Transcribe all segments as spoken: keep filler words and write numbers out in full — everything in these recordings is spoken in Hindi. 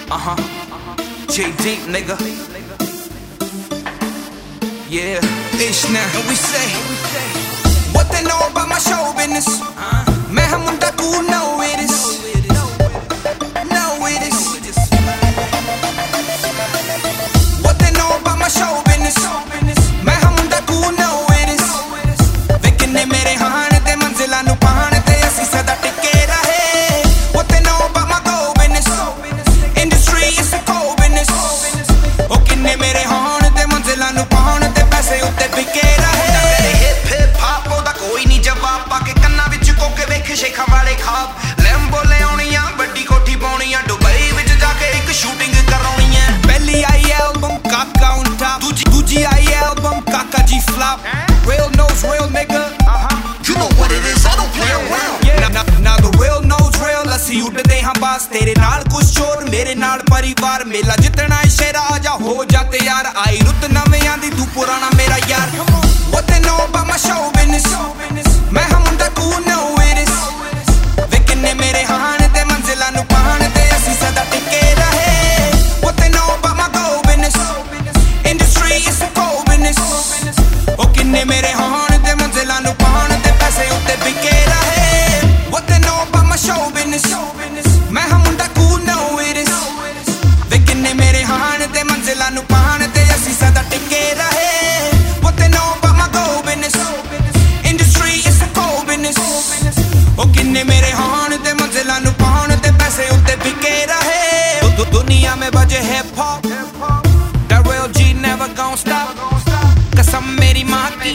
Uh-huh. J-Deep, nigga. Yeah. Ish now. And we say, what they know about my show business? Man, I'm on that cool, know it is. Know it is. What they know about my show business? Man, I'm on that cool, know it is. Vekinne mere haan te manzila nu paan te assi sada tikke rahe. What they know about my go business? Industry is a co business. Oh kinne mere haan te manzila nu paan te paise utte bikke rahe. Hip hip hop oda koi nahi jawab pa ke kanna vich ko ke vekh shekha wale khab. Lambo le auniya vaddi kothi pauniya Dubai vich ja ke ek shooting karauniya. Pehli aayi album Kaka on top, duji duji aayi album Kaka ji flop. Real knows real nigga. You know what it is, I don't play around. Now, now, now the real knows real. ਅਸੀਂ ਉੱਡਦੇ ਹਾਂ ਬਾਸ ਤੇਰੇ ਨਾਲ ਕੁਛ ਚੋਰ ਮੇਰੇ ਨਾਲ ਪਰਿਵਾਰ ਮੇਲਾ ਜਿੱਤਣਾ ਏ ਸ਼ੇਰਾ ਆਜਾ ਹੋ ਜਾ ਤੇ ਯਾਰ ਆਈ ਰੁੱਤ ਨਵਿਆਂ ਦੀ ਤੂੰ ਪੁਰਾਣਾ ਮੇਰਾ ਯਾਰ. What they know about my show business? ਮੈਂ ਹਾਂ ਮੁੰਡਾ cool, know it is. ਵੇ ਕਿੰਨੇ ਮੇਰੇ ਹਾਣ ਤੇ ਮੰਜ਼ਿਲਾਂ ਨੂੰ ਪਾਣ ਤੇ ਅਸੀਂ ਸਦਾ ਟਿਕੇ ਰਹੇ. What they know about my go business? Industry is a co business. ਉਹ ਕਿੰਨੇ ਮੇਰੇ ਹਾਣ ਤੇ ਮੰਜ਼ਿਲਾਂ ਨੂੰ ਪਾਣ ਤੇ ਪੈਸੇ ਉੱਤੇ ਵਿਕੇ ਰਹੇ. What they know about my show business? ਮੈਂ ਹਾਂ ਮੁੰਡਾ cool, know it is. ਵੇ ਕਿੰਨੇ ਮੇਰੇ ਹਾਣ ਤੇ ਮੰਜ਼ਿਲਾਂ ਨੂੰ ਪਾਣ ਤੇ ਅਸੀਂ ਸਦਾ ਟਿਕੇ ਰਹੇ. What they know about my go business? Industry is a co business. ਉਹ ਕਿੰਨੇ ਮੇਰੇ ਹਾਣ ਤੇ ਮੰਜ਼ਿਲਾਂ ਨੂੰ ਪਾਣ ਤੇ ਪੈਸੇ ਉੱਤੇ ਵਿਕੇ ਰਹੇ. ਦੁਨੀਆ ਮੇਂ ਬਜੇ hip hop, that real G never gon' stop. कसम मेरी माँ की,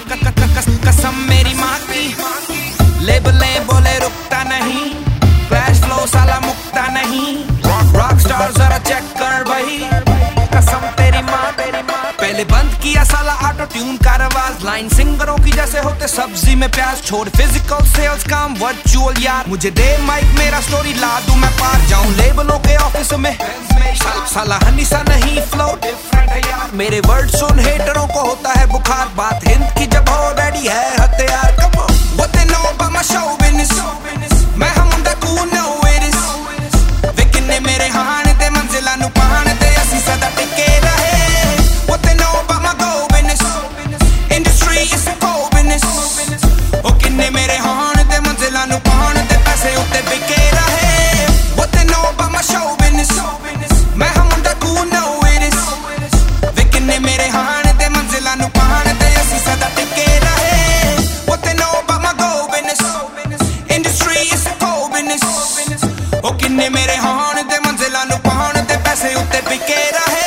कसम मेरी माँ की. लेबलें बोले रुकता नहीं, फ्लैश फ्लो साला मुकता नहीं. रॉक स्टार जरा चेक कर भाई, कसम तेरी माँ. पहले बंद किया साला ऑटो ट्यून का रवाज. लाइन सिंगरों की जैसे होते सब्जी में प्याज. छोड़ फिजिकल सेल्स काम वर्चुअल यार. मुझे दे माइक मेरा स्टोरी ला दूं मैं पार. जाऊं लेबलों के ऑफिस में साला हनी सा नहीं फ्लो डिफरेंट है यार. मेरे वर्ड सुन हेटरों को होता है बुखार. बात हिंद की जब हो रेडी है हथियार. Come on. What they know about my show business? मैं ਹਾਂ ਮੁੰਡਾ cool, know it is. ਵੇ ਕਿੰਨੇ ਮੇਰੇ ਹਾਣ ਤੇ ਮੰਜ਼ਿਲਾਂ ਨੂੰ ਪਾਣ ਤੇ ਅਸੀਂ ਸਦਾ ਟਿਕੇ ਰਹੇ. What they know about my go business? Industry is a co business. ਉਹ ਕਿੰਨੇ ਮੇਰੇ ਹਾਣ ਤੇ ਮੰਜ਼ਿਲਾਂ ਨੂੰ ਪਾਣ ਤੇ ਪੈਸੇ ਉੱਤੇ ਵਿਕੇ ਰਹੇ. What they know about my show business? ਮੈਂ ਹਾਂ ਮੁੰਡਾ cool, know it is. ਵੇ ਕਿੰਨੇ ਮੇਰੇ ਹਾਣ ਤੇ ਮੰਜ਼ਿਲਾਂ ਨੂੰ ਪਾਣ ਤੇ ਅਸੀਂ ਸਦਾ ਟਿਕੇ ਰਹੇ. What they know about my go business? Industry is a co business. ਉਹ ਕਿੰਨੇ ਮੇਰੇ ਹਾਣ ਤੇ ਮੰਜ਼ਿਲਾਂ ਨੂੰ ਪਾਣ ਤੇ ਪੈਸੇ ਉੱਤੇ ਵਿਕੇ ਰਹੇ.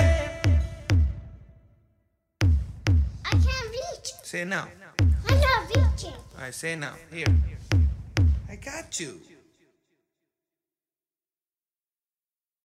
I can't reach. Say now. I'm not reaching. All right, say now. Here. I got you.